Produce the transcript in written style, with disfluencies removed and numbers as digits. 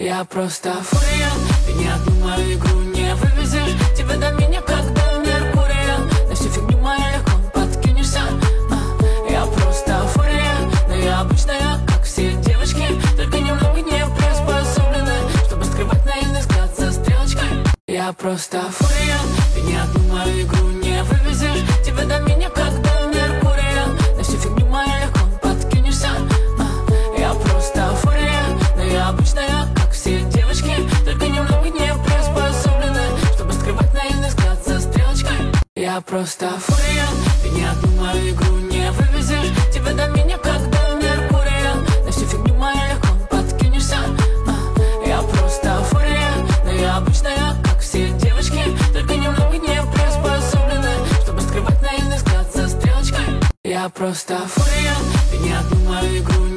Я просто фурия, ты ни одну мою игру не вывезешь. Тебя до меня как до Меркурия. На всю фигню мою легко подкинешься. Я просто фурия, но я обычная, как все девочки. Только немного не приспособлены, чтобы скрывать наивный взгляд за стрелочкой. Я просто фурия, ты ни одну мою игру не вывезешь. Тебя до меня как до Меркурия. На всю фигню мою легко подкинешься. Я просто фурия, но я обычная, как все девочки. Только немного не приспособлены, чтобы скрывать наивный взгляд за стрелочкой. Я просто фурия, ты ни одну мою игру не вывезешь. Тебя до меня как до Меркурия. На всю фигню мою легко подкинешься. Я просто фурия, но я обычная, как все девочки. Только немного не приспособлены, чтобы скрывать наивный взгляд за стрелочкой. Я просто фурия, ты ни одну мою игру